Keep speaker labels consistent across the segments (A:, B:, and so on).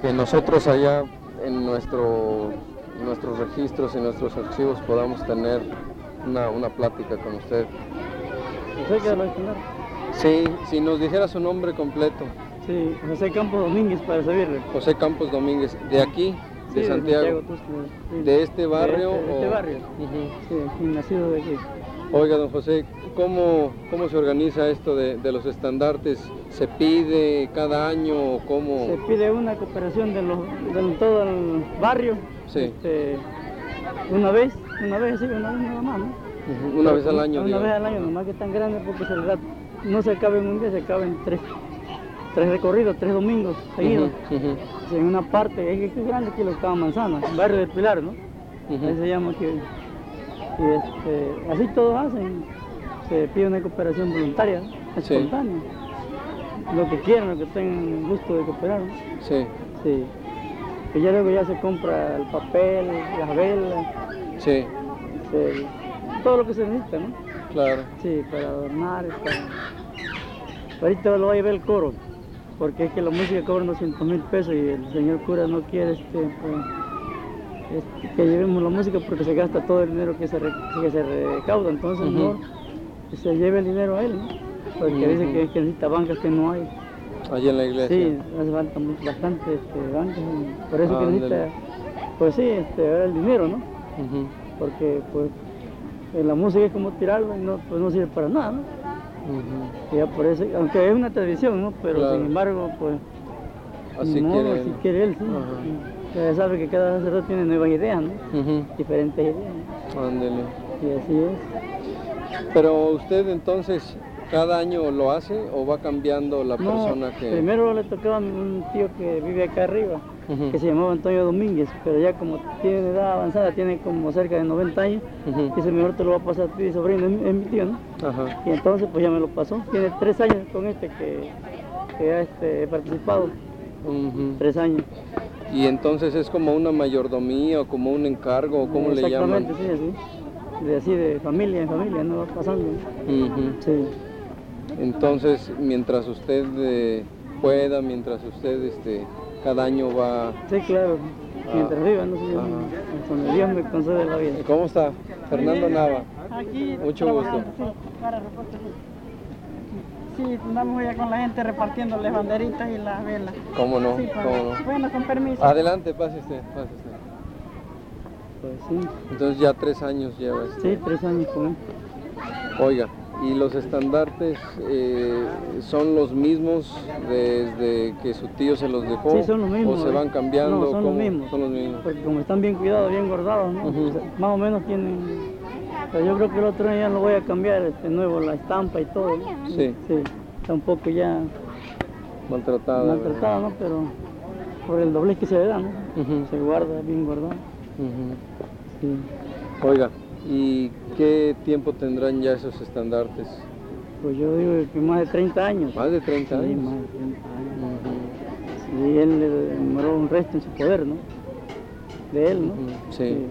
A: que nosotros allá en nuestros registros y nuestros archivos podamos tener una plática con usted.
B: ¿José qué lo estandarte?
A: Sí, si nos dijera su nombre completo.
B: Sí, José Campos Domínguez, para servirle.
A: José Campos Domínguez, ¿de aquí? De
B: Sí,
A: Santiago.
B: Sí.
A: ¿De este barrio?
B: De este barrio. Sí, aquí, nacido de aquí.
A: Oiga, don José, ¿cómo se organiza esto de los estandartes? ¿Se pide cada año o cómo?
B: Se pide una cooperación de todo el barrio.
A: Sí.
B: Una vez nada más, ¿no?
A: Una vez al año,
B: Una vez al año, nomás que es tan grande porque no se acaba en un día, se acaba en tres recorridos, 3 domingos seguidos. Sí, en una parte, es grande aquí lo que estaba Manzana, barrio del Pilar, ¿no? Ahí se llama que así todos hacen, se pide una cooperación voluntaria, espontánea. Lo que quieran, lo que tengan gusto de cooperar, ¿no?
A: Sí.
B: Sí. Y ya luego ya se compra el papel, las velas.
A: Sí.
B: Todo lo que se necesita, ¿no?
A: Claro.
B: Sí, para adornar, ahorita lo va a llevar el coro, porque es que la música cobra unos 200,000 pesos y el señor cura no quiere que llevemos la música porque se gasta todo el dinero que se recauda, entonces mejor que se lleve el dinero a él, ¿no? Porque dice que necesita bancas que no hay.
A: Allí en la iglesia.
B: Sí, hace falta bastante bancas, por eso que necesita, pues sí, el dinero, ¿no? Porque pues la música es como tirarla y no sirve para nada, ¿no? Y ya por eso, aunque es una tradición, ¿no? Pero claro, sin embargo, pues
A: así
B: quiere él, sí. Ya sabe que cada sacerdote tiene nuevas ideas, ¿no? Diferentes ideas, ¿no?
A: Ándele.
B: Y así es.
A: Pero usted entonces, ¿cada año lo hace o va cambiando la persona que...?
B: Primero le tocaba a un tío que vive acá arriba, que se llamaba Antonio Domínguez, pero ya como tiene edad avanzada, tiene como cerca de 90 años, dice, mejor te lo va a pasar a ti, sobrino, es mi tío, ¿no? Y entonces pues ya me lo pasó. Tiene 3 años con que ya he participado, 3 años.
A: Y entonces es como una mayordomía o como un encargo, ¿cómo le llaman?
B: Exactamente, sí, así. De familia en familia, ¿no? Va pasando. Sí.
A: Entonces, mientras usted pueda, mientras usted cada año va...
B: Sí, claro, mientras viva, no sé, cuando Dios me concede la vida.
A: ¿Cómo está? Fernando Nava.
B: Aquí,
A: mucho gusto.
B: Sí, para reporte. Sí, andamos ya con la gente repartiéndoles banderitas y las velas.
A: ¿Cómo no?
B: Sí,
A: ¿Cómo no?
B: Bueno, con permiso.
A: Adelante, pase usted.
B: Pues sí.
A: Entonces ya 3 años lleva esto.
B: Sí, 3 años con él.
A: Oiga, ¿y los estandartes son los mismos desde que su tío se los dejó?
B: Sí, son los mismos.
A: ¿O se van cambiando?
B: No, son los mismos.
A: Son los mismos.
B: Porque como están bien cuidados, bien guardados, ¿no? O sea, más o menos tienen... Pero yo creo que el otro año ya lo voy a cambiar, nuevo, la estampa y todo, ¿no?
A: Sí.
B: Sí, está un poco ya...
A: Maltratada,
B: ¿no? Pero por el doblez que se le da, ¿no? Se guarda, bien guardado. Sí.
A: Oiga, ¿y qué tiempo tendrán ya esos estandartes?
B: Pues yo digo que más de 30 años.
A: ¿Más de 30 años?
B: Sí, más de 30 años. Y él le demoró un resto en su poder, ¿no? De él, ¿no?
A: Sí.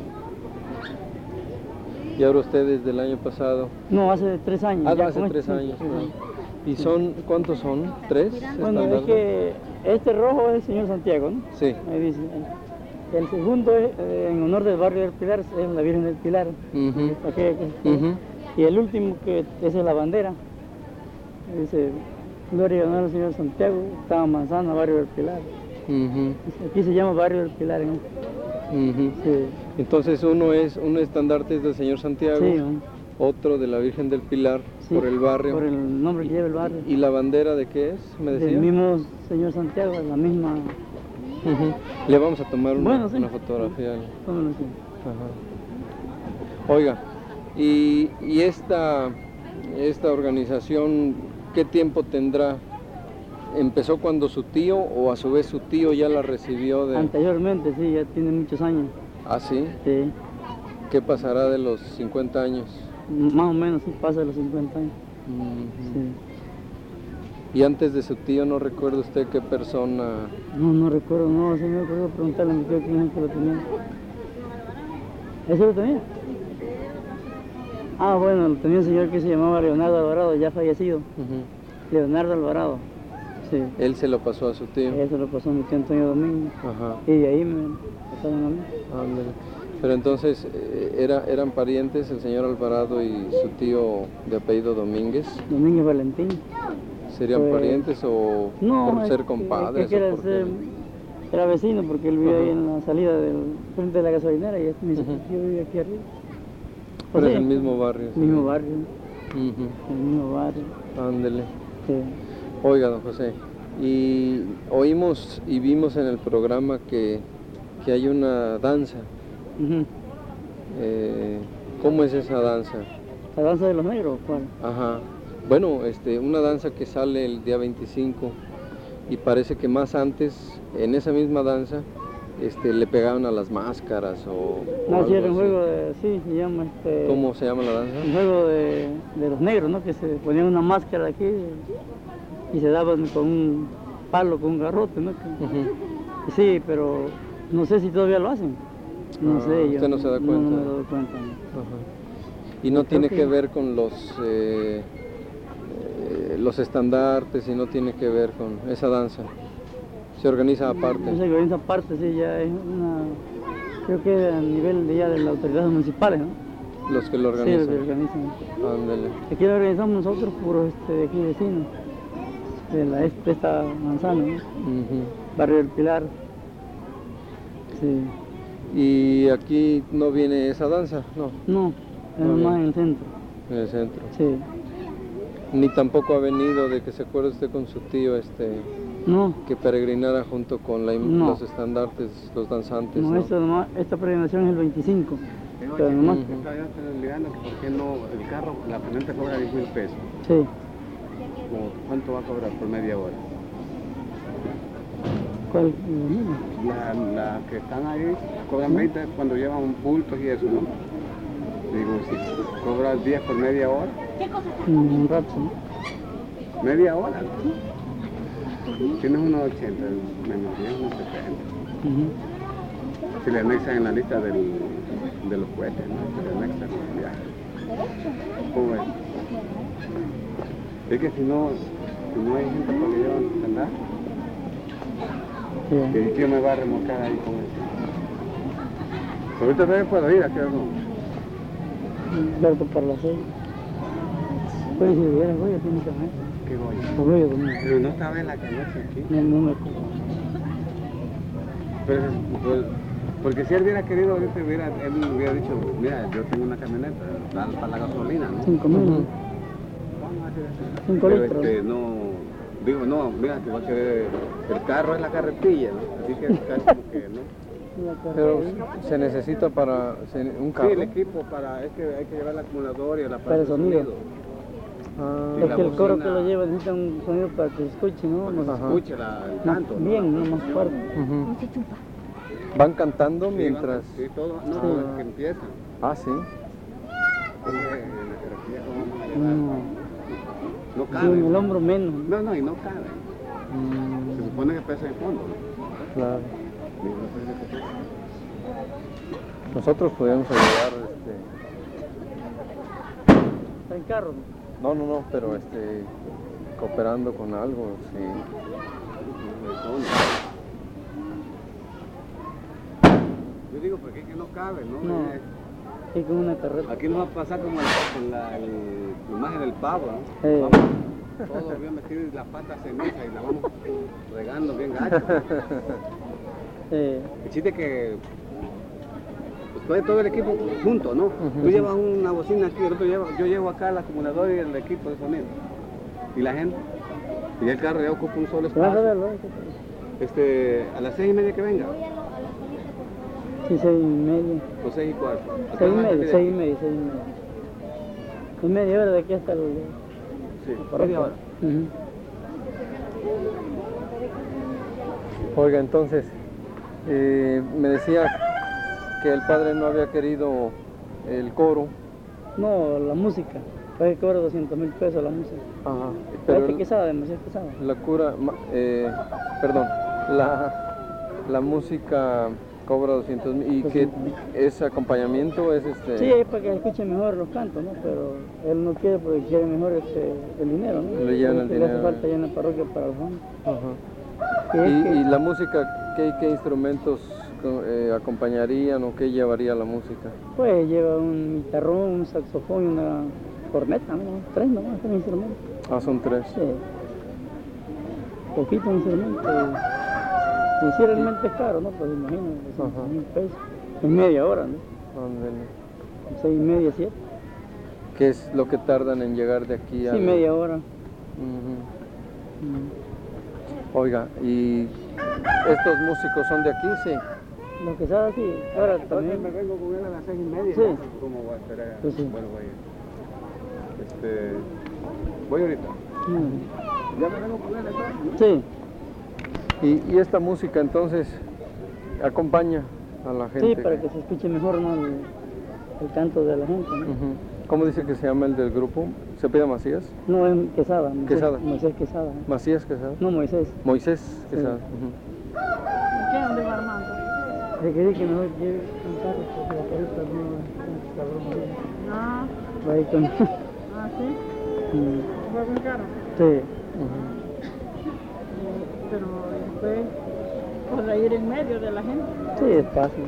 A: ¿Y ahora usted desde el año pasado?
B: No, hace 3 años.
A: Hace 3 años. ¿Y cuántos son? ¿3?
B: Bueno, es que este rojo es el señor Santiago, ¿no?
A: Sí.
B: Ahí dice. El segundo es en honor del barrio del Pilar, es la Virgen del Pilar. Y el último que es la bandera, dice Gloria y honor al señor Santiago, estaba Manzana, barrio del Pilar. Aquí se llama barrio del Pilar, ¿no? Sí.
A: Entonces un estandarte es del señor Santiago,
B: sí,
A: otro de la Virgen del Pilar, sí, por el barrio.
B: Por el nombre que lleva el barrio.
A: ¿Y la bandera de qué es? ¿Me decía?
B: Del mismo señor Santiago, la misma...
A: Le vamos a tomar una fotografía. Oiga, y esta organización, ¿qué tiempo tendrá? ¿Empezó cuando su tío o a su vez su tío ya la recibió de...?
B: Anteriormente, sí, ya tiene muchos años.
A: ¿Ah, sí?
B: Sí.
A: ¿Qué pasará de los 50 años?
B: Más o menos, sí, pasa de los 50 años. Sí.
A: ¿Y antes de su tío no recuerda usted qué persona...?
B: No recuerdo, no, se me ocurrió preguntarle a mi tío quién es el que lo tenía. ¿Ese lo tenía? Ah, bueno, lo tenía un señor que se llamaba Leonardo Alvarado, ya fallecido. Leonardo Alvarado. Sí.
A: Él se lo pasó a su tío.
B: Él se lo pasó a mi tío Antonio Domínguez.
A: Ajá.
B: Y de ahí me pasaron a mí.
A: Ándale. Pero entonces, ¿eran parientes el señor Alvarado y su tío de apellido Domínguez?
B: Domínguez Valentín.
A: ¿Serían
B: Pues,
A: parientes o
B: no,
A: por ser compadres?
B: Era vecino porque él vivía ahí en la salida del frente de la gasolinera y mi tío vive aquí arriba.
A: Pero es el mismo barrio.
B: El mismo barrio. El mismo barrio.
A: Ándele.
B: Sí.
A: Oiga, don José, y oímos y vimos en el programa que hay una danza. ¿Cómo es esa danza?
B: ¿La danza de los negros? ¿Cuál?
A: Ajá. Bueno, una danza que sale el día 25 y parece que más antes, en esa misma danza, le pegaban a las máscaras o
B: No, sí, era un
A: así.
B: juego de, sí, se llama
A: ¿Cómo se llama la danza?
B: un juego de los negros, ¿no? Que se ponían una máscara aquí y se daban con un palo, con un garrote, ¿no? Sí, pero no sé si todavía lo hacen. No sé, yo.
A: ¿Usted no se da cuenta?
B: No me doy cuenta. ¿No?
A: Ajá. Y no tiene que ver con los estandartes y no tiene que ver con esa danza. Se organiza aparte.
B: Se organiza aparte, sí, ya es una, creo que a nivel de las autoridades municipales, ¿no?
A: Los que lo organizan.
B: Sí, los que organizan.
A: Ándale.
B: Aquí lo organizamos nosotros, puros de aquí vecinos, de esta manzana, ¿no? Barrio del Pilar. Sí.
A: ¿Y aquí no viene esa danza? No.
B: No, es más en el centro.
A: En el centro.
B: Sí.
A: Ni tampoco ha venido de que se acuerde usted con su tío,
B: no.
A: que peregrinara junto con
B: no.
A: los estandartes, los danzantes.
B: No,
A: ¿no?
B: Esta peregrinación es el 25. Pero nomás.
C: Estaba olvidando que por qué no, el carro, la camioneta cobra 10,000 pesos.
B: Sí.
C: ¿Cuánto va a cobrar por media hora?
B: ¿Cuál?
C: La que están ahí cobran 20 cuando llevan bultos y eso, ¿no? Digo, si cobras 10 por media hora.
B: Un rato, ¿no?
C: ¿Media hora? Tienes unos 80, menos 10, unos 70. Si le anexan en la lista de los cohetes, ¿no? Si le anexan el viaje. ¿Cómo es? Es que si no hay gente para que llevan a andar, que el tío me va a remolcar ahí con eso. Ahorita también puedo ir, ¿a qué hora no?
B: Claro, para las 6. Pues si hubiera Goya, tiene que haber.
C: ¿Qué Goya?
B: Por Goya también.
C: Pero no estaba en la camioneta aquí.
B: No me acuerdo.
C: Pero, porque si él hubiera querido, él hubiera dicho, mira, yo tengo una camioneta, para la gasolina, ¿no?
B: 5,000.
C: Vamos a hacer eso.
B: 5
C: Pero
B: litros.
C: no, digo, no, mira, te va a querer, el carro es la carretilla, ¿no? Así que el carro como que, ¿no?
A: Pero se necesita para un carro.
C: Sí, el equipo es que hay que llevar el acumulador y el aparato
B: Para el
C: de
B: sonido.
C: Y
B: Es
C: la
B: que el coro
C: bocina-
B: que lo lleva necesita un sonido para que se escuche, ¿no?
C: para que se
A: Ajá.
C: escuche el canto, ¿no?
B: Bien, no más fuerte.
A: ¿Van cantando
C: Sí,
A: mientras?
C: Sí, todo, no,
B: Sí.
C: todo que empieza.
A: Ah, sí.
C: Entonces, en la jerarquía que vamos a llevar, no
B: Sí,
C: cabe.
B: en el hombro menos.
C: No, y no cabe. Se supone que pesa en fondo, ¿no?
A: Claro.
C: Y no parece que pesa.
A: Nosotros podríamos ayudar,
B: Está en carro.
A: no, pero cooperando con algo, sí.
C: Yo digo, porque es que no cabe, ¿no?
B: No. Es como una carreta.
C: Aquí nos va a pasar como con la imagen del pavo, ¿no?
B: Eh.
C: Vamos todos bien metidos y la pata ceniza y la vamos regando bien gacho. El chiste es que pues, todo el equipo junto, ¿no? Tú llevas una bocina aquí, yo llevo acá el acumulador y el equipo de sonido. Y la gente, y el carro ya ocupa un solo
B: ¿Te vas a
C: espacio.
B: verlo?
C: A las 6:30 que venga,
B: Sí, 6:30.
C: o 6:15.
B: 6:30, 6:30. Es media hora de aquí hasta el...
C: Sí, media hora.
A: Oiga, entonces, me decía que el padre no había querido el coro.
B: No, la música. Pues cobra 200,000 pesos la música.
A: Ajá.
B: Pero es pesada, demasiado pesada.
A: La cura, perdón, la música Cobra 200,000. ¿Y qué es acompañamiento? ¿Es
B: Sí, es para que escuchen mejor los cantos, ¿no? Pero él no quiere porque quiere mejor el dinero, ¿no?
A: Le llevan el dinero.
B: Le hace falta ya en la parroquia para los jóvenes.
A: Ajá. ¿Y la música, qué instrumentos acompañarían o qué llevaría la música?
B: Pues lleva un guitarrón, un saxofón y una corneta, ¿no? 3 nomás, 3 instrumentos.
A: Ah, son 3.
B: Sí. Poquito instrumento. Y si realmente es caro, ¿no? Pues imagínate, 100,000 pesos. En media hora, ¿no?
A: Ándale.
B: 6:30, 7.
A: ¿Qué es lo que tardan en llegar de aquí a...?
B: Sí, media hora.
A: Oiga, ¿y estos músicos son de aquí? Sí.
B: Lo que sabe, sí. Ahora también.
C: Me vengo con él a las 6:30.
B: Sí.
C: ¿Cómo voy a esperar?
B: Pues sí.
C: Bueno, voy ahorita. ¿Ya me vengo con él acá?
B: Sí.
A: ¿Y esta música entonces acompaña a la gente?
B: Sí, para que se escuche mejor, ¿no? El canto de la gente, ¿no?
A: ¿Cómo dice que se llama el del grupo? ¿Se pide Macías?
B: No, es Quesada.
A: Quesada.
B: Moisés Quesada.
A: ¿Macías Quesada?
B: No, Moisés.
A: Moisés Quesada.
B: ¿Qué? ¿Dónde va Armando? Se quería que mejor lleve un carro porque la carreta no va a ir con...
D: Ah, ¿sí? ¿Va con carro?
B: Sí.
D: Pero después podrá ir en medio de la gente.
B: Sí, es fácil.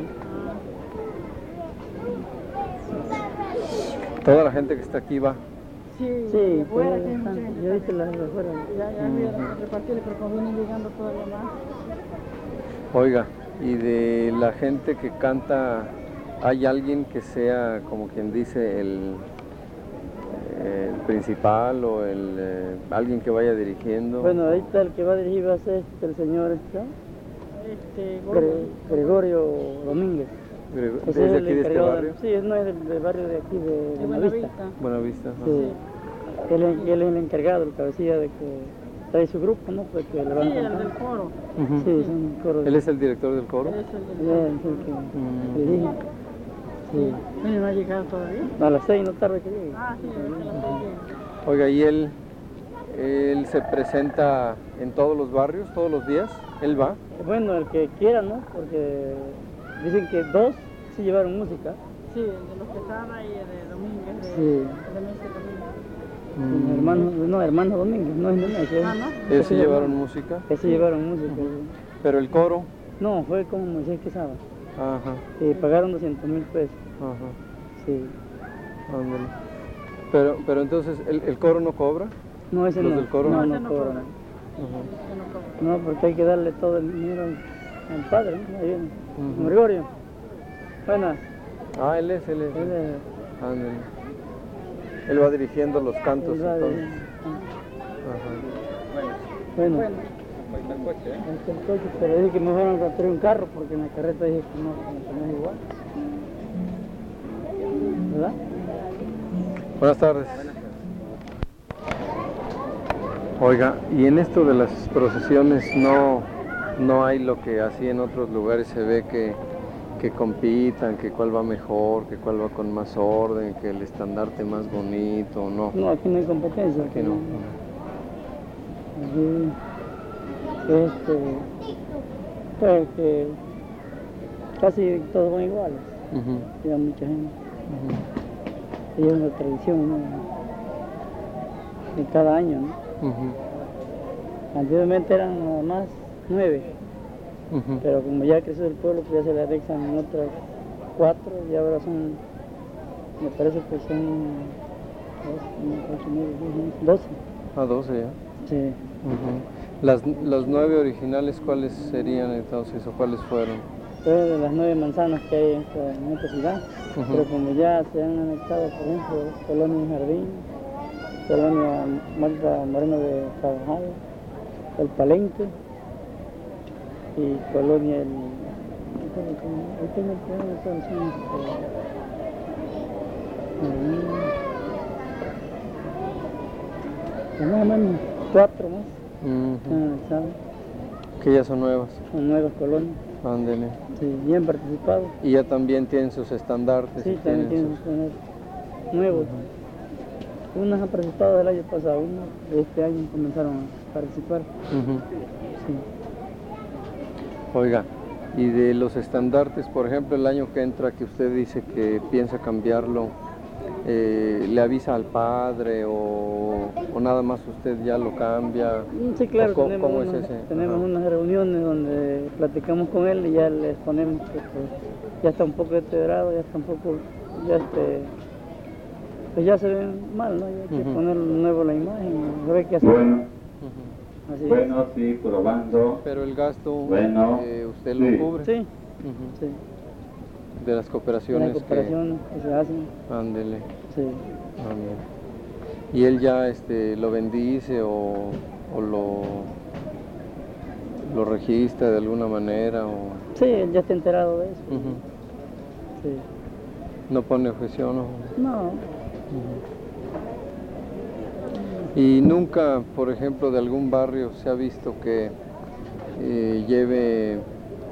A: Toda la gente que está aquí va.
D: Sí, afuera que hay mucha
B: yo
D: gente.
B: viste las de afuera.
D: Ya vieron repartirle, pero como vienen llegando todavía más.
A: Oiga, y de la gente que canta, ¿hay alguien que sea, como quien dice, el principal o alguien que vaya dirigiendo?
B: Bueno, ahorita el que va a dirigir va a ser el señor Gregorio Domínguez.
A: ¿Desde
B: Ese es el
A: aquí de este
B: encargado
A: barrio?
B: Sí, no es del barrio de aquí de Buenavista.
A: Buenavista. Ajá.
B: Sí. Él es el encargado, el cabecilla de que trae su grupo, ¿no? Pues que le van
D: Sí, el
B: cantando.
D: del coro.
A: Ujú.
B: Sí, es un coro.
A: ¿Él es el director del coro?
D: Él es el
B: Él
D: del
B: es el que dirige. Sí.
D: coro. ¿No ha llegado todavía?
B: A las 6 no tarde que llegue.
D: Ah, sí, ahorita la estoy
A: Oiga, ¿y él se presenta en todos los barrios, todos los días? ¿Él va?
B: Bueno, el que quiera, ¿no? Porque dicen que 2 sí llevaron música.
D: Sí, el de los Quesada y el de Domínguez.
B: Sí.
D: De Mesa Domínguez.
B: Hermano Domínguez, no es de México.
D: Ah, ¿no?
A: ¿Ellos sí llevaron música?
B: Sí llevaron música.
A: ¿Pero el coro?
B: No, fue como Moisés Quesada.
A: Ajá,
B: Pagaron 200,000 pesos.
A: ajá,
B: Sí.
A: ándale. Pero entonces, ¿el coro no cobra?
B: No, ese
A: ¿Los
B: no.
A: del coro?
B: No,
D: Ese
B: no
D: no
B: cobra.
D: cobra.
A: Ajá.
B: No, porque hay que darle todo el dinero al padre, ¿no? Ahí viene.
A: Ujú.
B: Gregorio. Buenas.
A: Ah, él es.
B: Él es.
A: Ándale. Él va dirigiendo los cantos
B: él va
A: entonces.
B: de-
A: Ajá.
B: Bueno.
C: Ahí está el coche, ¿eh?
B: Ahí está el coche, pero dije que me fueron a traer un carro porque en la carreta dije que no es igual. ¿Verdad?
A: Buenas tardes. Oiga, y en esto de las procesiones no hay lo que así en otros lugares se ve que compitan, que cuál va mejor, que cuál va con más orden, que el estandarte más bonito, ¿no?
B: No, aquí no hay competencia.
A: Aquí no.
B: Aquí, pues que casi todos son iguales.
A: Ujú,
B: Lleva mucha gente.
A: ujú,
B: Y es una tradición, ¿no? De cada año, ¿no?
A: ujú,
B: Anteriormente eran nada más 9,
A: ujú.
B: pero como ya creció el pueblo, pues ya se le anexan en otras 4 y ahora son, me parece que son 12.
A: A 12 ya.
B: Sí.
A: Ujú. Las 9 originales, ¿cuáles serían entonces o cuáles fueron?
B: Pues de las 9 manzanas que hay en esta ciudad,
A: Ujú.
B: pero como ya se han anexado, por ejemplo, Colonia Jardín, Colonia Magda Moreno de Carvajal, el Palenque y Colonia el... Ahí tengo el programa de todas las más o menos 4 más
A: Ujú.
B: están anexadas,
A: Que ya son nuevas.
B: son nuevas colonias,
A: Ándele.
B: sí, bien participados.
A: Y ya también tienen sus estandartes.
B: Sí,
A: y
B: también tienen sus colonias nuevos. Unas han participado del año pasado, unas de este año comenzaron a participar.
A: Ujú.
B: Sí.
A: Oiga, Y de los estandartes, por ejemplo, el año que entra, que usted dice que piensa cambiarlo, ¿le avisa al padre o nada más usted ya lo cambia?
B: Sí, claro,
A: ¿Cómo es ese?
B: Tenemos unas reuniones donde platicamos con él y ya le exponemos que pues, ya está un poco deteriorado, ya está un poco, pues ya se ve mal, ¿no? Ya hay que poner nuevo la imagen, no hay que hacer.
E: Bueno,
B: Así
E: bueno, sí, probando.
A: Pero el gasto,
E: Bueno,
A: ¿usted
E: sí.
A: lo cubre?
B: Sí, sí.
A: De las cooperaciones,
B: Las cooperaciones que se hacen.
A: Ándele,
B: Sí.
A: ándele. ¿Y él ya lo bendice o lo registra de alguna manera?
B: Sí, él ya está enterado de eso. Sí.
A: ¿No pone objeción?
B: No.
A: Y nunca, por ejemplo, de algún barrio se ha visto que lleve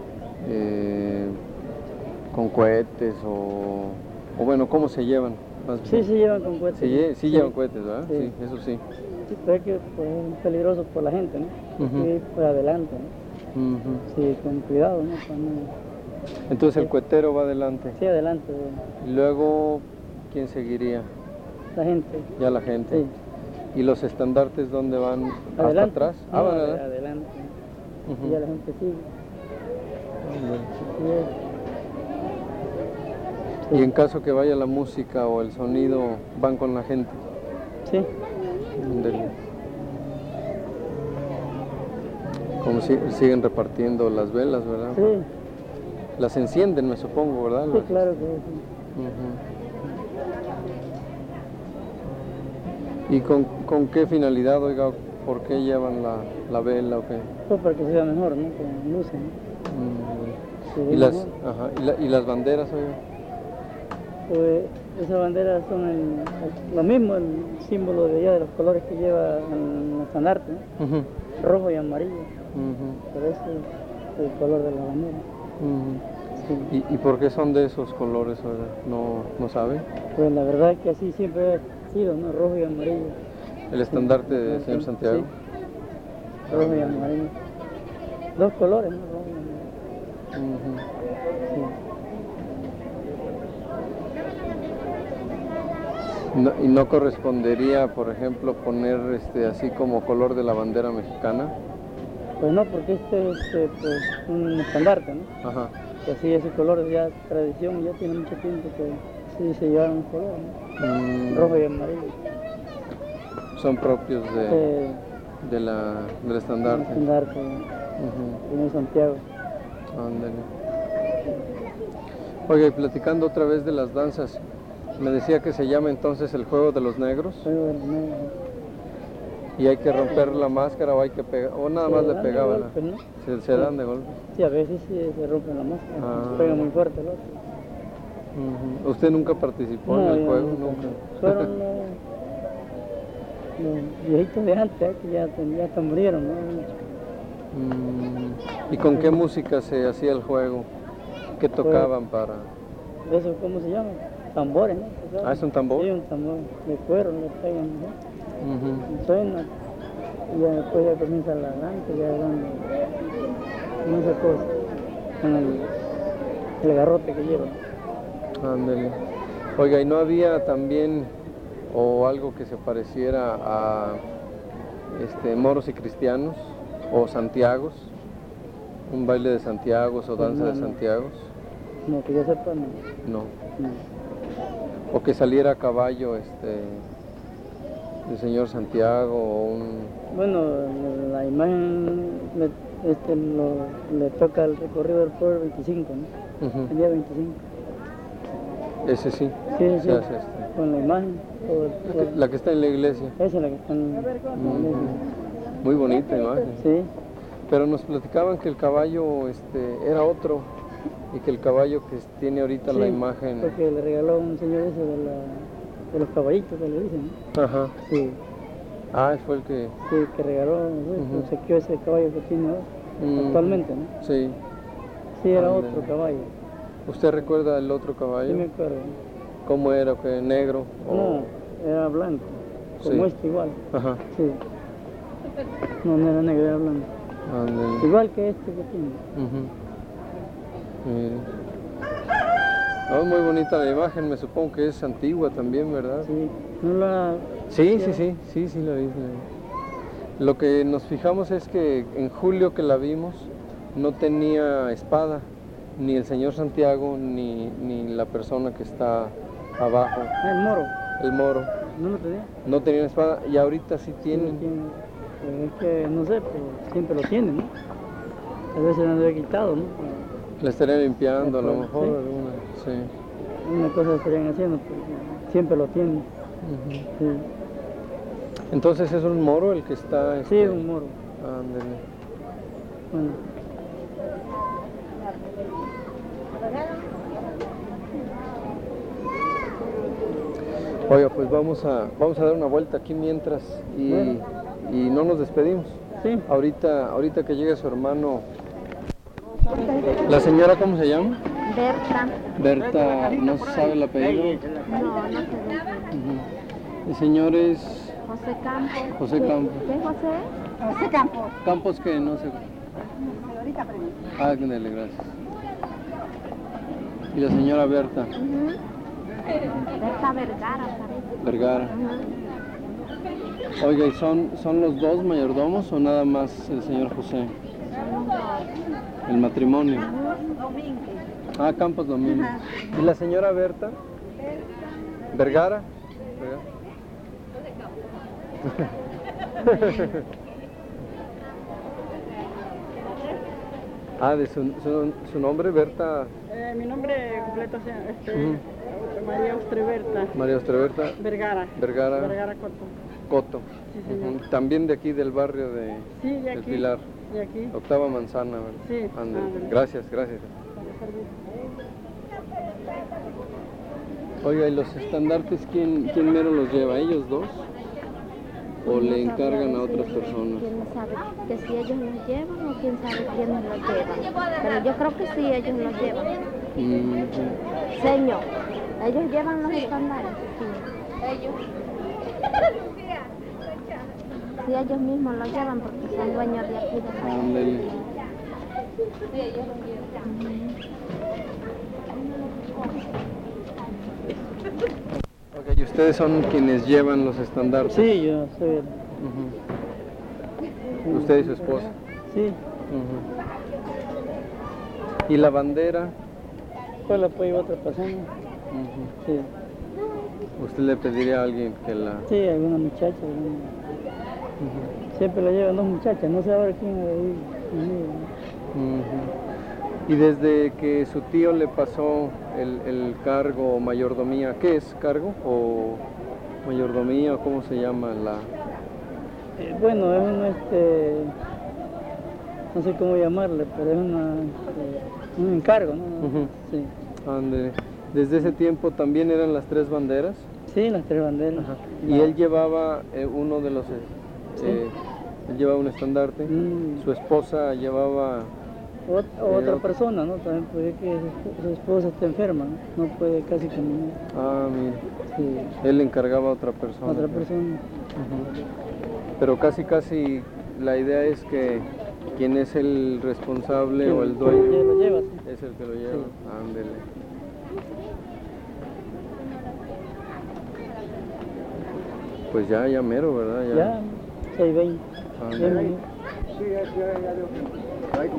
A: con cohetes o bueno, ¿cómo se llevan?
B: Sí, se llevan con cohetes.
A: Sí, llevan cohetes, ¿verdad?
B: Sí.
A: Sí, eso sí.
B: Sí, pero es que pues, es peligroso por la gente, ¿no? Porque ir por adelante, ¿no? Sí, con cuidado, ¿no?
A: Entonces el cohetero va adelante.
B: Sí, adelante.
A: Y luego, ¿quién seguiría?
B: La gente.
A: Ya la gente.
B: Sí.
A: ¿Y los estandartes dónde van?
B: Adelante.
A: ¿Hasta atrás?
B: No,
A: Van adelante.
B: adelante. Y ya la gente sigue. Sí.
A: Y en caso que vaya la música o el sonido, van con la gente.
B: Sí.
A: Como si siguen repartiendo las velas, ¿verdad?
B: Sí.
A: Las encienden, me supongo, ¿verdad?
B: Sí, claro que sí.
A: ¿Y con qué finalidad, oiga, por qué llevan la vela o qué?
B: Pues para que se vea mejor, ¿no? Con luces, ¿no? Se ve
A: ¿Y las,
B: mejor.
A: y las banderas, oiga?
B: Pues esas banderas son lo mismo, el símbolo de allá de los colores que lleva el estandarte, ¿no? Rojo y amarillo. Por eso es el color de la bandera. Sí.
A: ¿Y por qué son de esos colores, oiga? ¿No sabe?
B: Pues la verdad es que así siempre ha sido, ¿no? Rojo y amarillo.
A: ¿El estandarte de señor Santiago?
B: Sí. Rojo y amarillo. Dos colores, ¿no? Rojo y amarillo.
A: ¿Y no correspondería, por ejemplo, poner así como color de la bandera mexicana?
B: Pues no, porque este es pues, un estandarte, ¿no?
A: Ajá.
B: Que así ese color ya tradición, ya tiene mucho tiempo que sí se llevaron los colores, ¿no? Rojo y amarillo.
A: Son propios del estandarte.
B: El estandarte, en Santiago.
A: Ándale. Oiga, y platicando otra vez de las danzas, me decía que se llama entonces el juego de los negros.
B: Juego de los negros.
A: Y hay que romper la máscara o hay que pegar, o nada más le pegaban.
B: Golpe, ¿no?
A: Se dan de golpe.
B: Sí, a veces sí se rompe la máscara, pega muy fuerte el otro.
A: ¿Usted nunca participó en el juego? Nunca.
B: Fueron los viejitos de antes, que ya hasta murieron, ¿no?
A: ¿Y con qué música se hacía el juego? ¿Qué tocaban para...?
B: ¿Eso cómo se llama? Tambores, ¿no?
A: Ah, ¿es un tambor?
B: Sí, un tambor de cuero, le pegan, ¿no? Suena, y ya después ya comienza la danza, ya dan con esa cosa, con el garrote que llevan.
A: Ándale. Oiga, ¿y no había también o algo que se pareciera a moros y cristianos o santiagos? ¿Un baile de santiagos o danza de santiagos?
B: No, que yo sepa, no.
A: No. O que saliera a caballo el señor Santiago o un...
B: Bueno, la imagen le toca el recorrido del pueblo 25, ¿no? El día 25.
A: Ese sí.
B: Sí, sí.
A: Se hace
B: Con la imagen.
A: La que está en la iglesia.
B: Esa es la que está en la iglesia.
A: Muy bonita imagen.
B: Sí.
A: Pero nos platicaban que el caballo era otro y que el caballo que tiene ahorita la imagen...
B: porque le regaló un señor ese de los caballitos que le dicen, ¿no?
A: Ajá.
B: Sí.
A: Ah, fue el que...
B: Sí, que regaló, obsequió ese caballo que tiene ahora, actualmente, ¿no?
A: Sí.
B: Sí, era otro caballo.
A: ¿Usted recuerda el otro caballo?
B: Sí, me acuerdo.
A: ¿Cómo era? ¿Qué, negro?
B: No, era blanco, como este igual.
A: Ajá.
B: Sí. No era negro, era blanco.
A: Ándale.
B: Igual que este que tiene.
A: No, muy bonita la imagen, me supongo que es antigua también, ¿verdad?
B: Sí, no la...
A: Sí, la vi. Lo que nos fijamos es que en julio que la vimos no tenía espada, ni el señor Santiago, ni la persona que está abajo.
B: El moro.
A: El moro.
B: No lo tenía.
A: No tenía espada y ahorita sí tienen.
B: Es que no sé, pero siempre lo tienen, ¿no? A veces lo han de quitado, ¿no?
A: La estarían limpiando, a lo mejor,
B: sí.
A: alguna, sí.
B: Una cosa estarían haciendo, porque siempre lo tienen. Sí.
A: Entonces es un moro el que está...
B: Sí, un moro.
A: Ándale.
B: Bueno.
A: Oiga, pues vamos a dar una vuelta aquí mientras y no nos despedimos.
B: Sí.
A: Ahorita que llegue su hermano. ¿La señora cómo se llama?
D: Berta.
A: Berta, ¿no sabe el apellido?
D: No sé.
A: El señor es
D: José Campos.
A: José Campos.
D: ¿Qué es José?
F: José Campos.
A: Campos que no sé.
F: Ahorita aprendí.
A: Ah, dale, gracias. Y la señora Berta.
D: Berta Vergara, parece.
A: Vergara. Oiga, ¿y son los dos mayordomos o nada más el señor José? El matrimonio. Ah, Campos Domínguez. ¿Y la señora Berta? ¿Vergara? Ah, de su nombre, Berta.
F: Mi nombre completo es María Ostreberta.
A: María Ostreberta.
F: Vergara. Vergara
A: Coto.
F: Sí, señor.
A: También de aquí del barrio de
F: de
A: El
F: aquí.
A: Pilar.
F: De aquí.
A: Octava Manzana, ¿verdad?
F: Sí.
A: Ándale.
F: Ándale.
A: Gracias. Oiga, ¿y los estandartes quién mero los lleva? ¿Ellos dos? ¿O le encargan a otras personas?
D: ¿Quién sabe que si ellos los llevan o quién sabe quiénes los llevan? Pero yo creo que sí, ellos los llevan. Señor, ellos llevan los estándares. Sí, ellos mismos los llevan porque son dueños de aquí.
A: Ándale. Ok, ¿y ustedes son quienes llevan los estandartes?
B: Sí, yo soy.
A: ¿Usted y su esposa?
B: Sí.
A: ¿Y la bandera?
B: Pues la puede llevar otra persona. Sí.
A: ¿Usted le pediría a alguien que la...?
B: Sí, alguna muchacha. Siempre la llevan dos muchachas, no sé ahora quién va a ir conmigo.
A: Y desde que su tío le pasó el cargo o mayordomía, ¿qué es? ¿Cargo o mayordomía o cómo se llama la...?
B: Bueno, es no sé cómo llamarle, pero es un encargo, ¿no? Sí.
A: Ande. ¿Desde ese tiempo también eran las tres banderas?
B: Sí, las tres banderas.
A: ¿Y él llevaba uno de los... él llevaba un estandarte? ¿Su esposa llevaba...?
B: Otra persona, ¿no? También puede que su esposa esté enferma, no puede casi caminar.
A: Ah, mira.
B: Sí.
A: Él le encargaba a otra persona.
B: Otra persona.
A: Pero casi la idea es que quien es el responsable o el dueño
B: lo lleva, sí.
A: es el que lo lleva. Sí. Ándele. Pues ya mero, ¿verdad?
B: Ya 6:20.
A: Ándele.
C: Sí, ya.